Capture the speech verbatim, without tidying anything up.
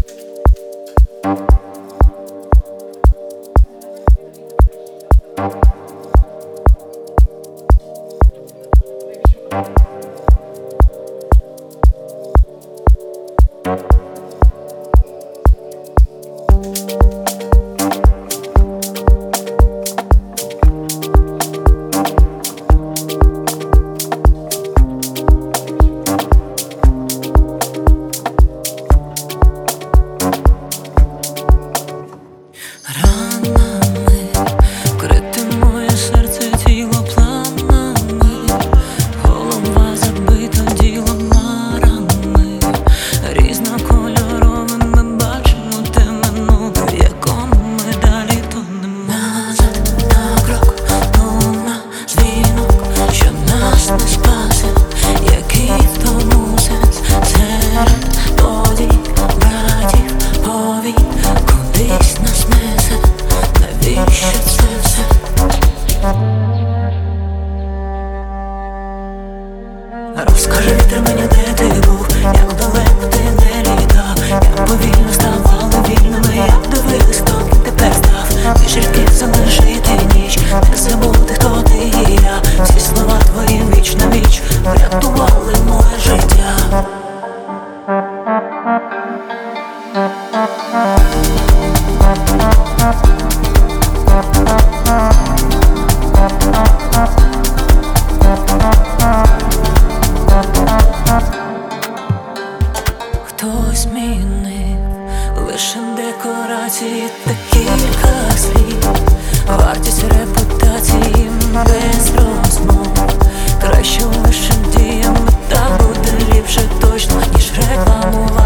Розкажи вітер мені, де ти був, як далеко ти не літав, як повільно ставали вільними, як дивились, хто ким тепер став. Ти жінки залишити ніч, не забути, хто ти і я. Всі слова твої віч на віч врятували моє життя. Хтось змінив лише декорації та кілька слів, вартість репутації без розмов. Краще лише діями, так буде ліпше точно, ніж рекламувати.